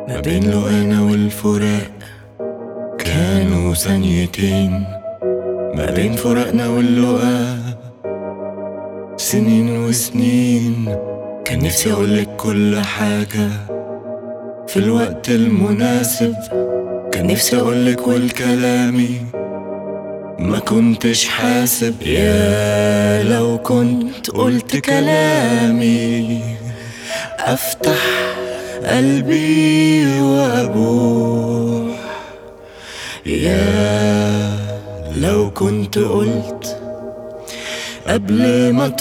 ما بين لقانا والفراق كانوا ثانيتين، ما بين فراقنا واللقا سنين وسنين. كان نفسي اقولك كل حاجة في الوقت المناسب، كان نفسي اقولك والكلامي ما كنتش حاسب. يا لو كنت قلت كلامي افتح قلبي وابوح. يا لو كنت قلت قبل ما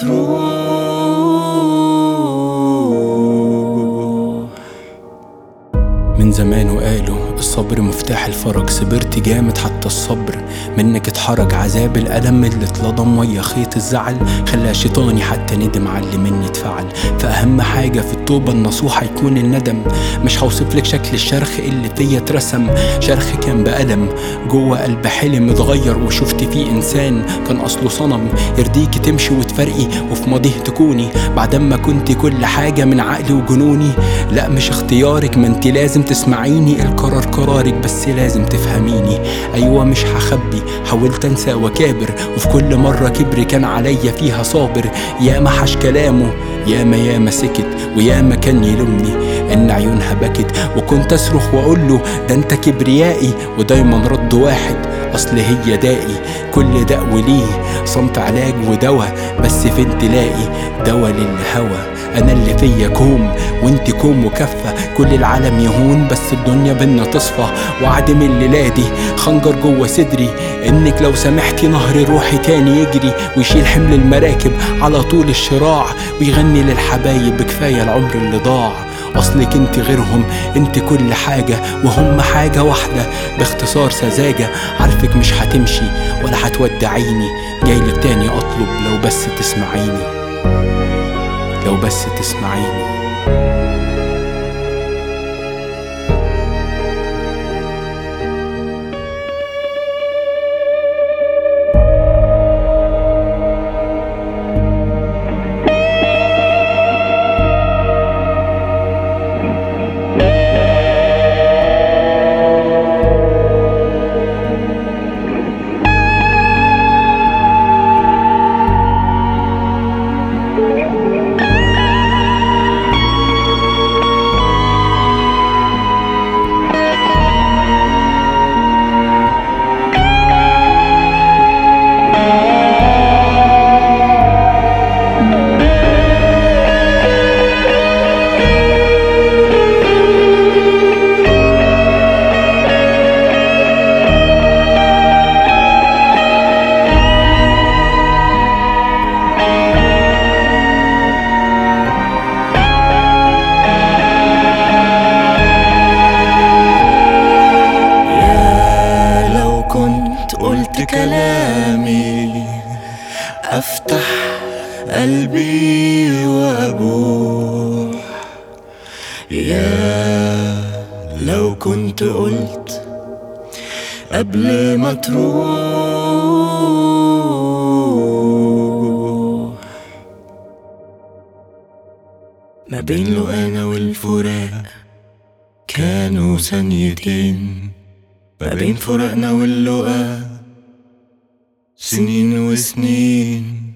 تروح. من زمان وقالوا الصبر مفتاح الفرج، صبرت جامد حتى الصبر منك اتحرج. عذاب الألم اللي اتلضم ويا خيط الزعل خلى شيطاني حتى ندم على اللي مني اتفعل. فأهم حاجة في التوبة النصوحة يكون الندم. مش هوصفلك شكل الشرخ اللي فيا اترسم، شرخ كان بألم جوه قلب حلم اتغير وشفت فيه إنسان كان أصله صنم. يرضيكي تمشي وتفرقي وفي ماضيه تكوني بعدما كنت كل حاجة من عقلي وجنوني. لا مش اختيارك، ما انت لازم تسمعيني، القرار قرارك بس لازم تفهميني. ايوه مش هخبي، حاولت انسى وكابر وفي كل مرة كبر كان عليا فيها صابر. ياما حش كلامه ياما سكت وياما كان يلومني ان عيونها بكت، وكنت اصرخ واقوله ده انت كبريائي، ودايما رد واحد اصل هي دائي. كل داء وليه صمت علاج ودواء، بس فين تلاقي دوا للهوى. انا اللي فيا كوم وانت كوم وكفة، كل العالم يهون بس الدنيا بينا تصفى. وعد من الليلة دي خنجر جوه صدري انك لو سمحتي نهر روحي تاني يجري ويشيل حمل المراكب على طول الشراع، ويغني للحبايب كفاية العمر اللي ضاع. اصلك انت غيرهم، انت كل حاجة وهم حاجة واحدة. باختصار سذاجة عارفك مش هتمشي ولا هتودعيني، جايلك تاني اطلب لو بس تسمعيني، لو بس تسمعيني. قلت كلامي افتح قلبي وابوح. يا لو كنت قلت قبل ما تروح. ما بين لقانا والفراق كانوا ثانيتين، ما بين فراقنا واللقا سنين وسنين.